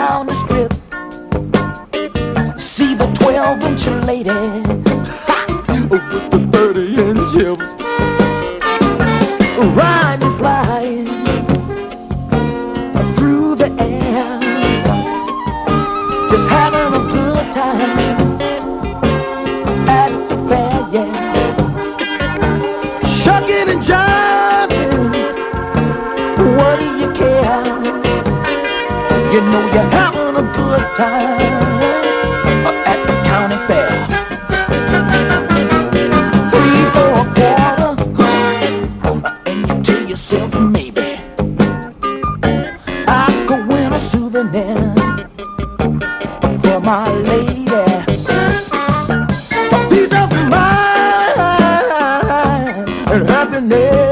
down the strip, see the 12-inch lady, ha, with the 30-inch hips, riding flies through the air, just having a good time at the fair, yeah. Shucking and jiving, what do you care? You know you're having a good time at the county fair. 3 for a quarter, and you tell yourself maybe I could win a souvenir for my lady. A piece of mind and happiness.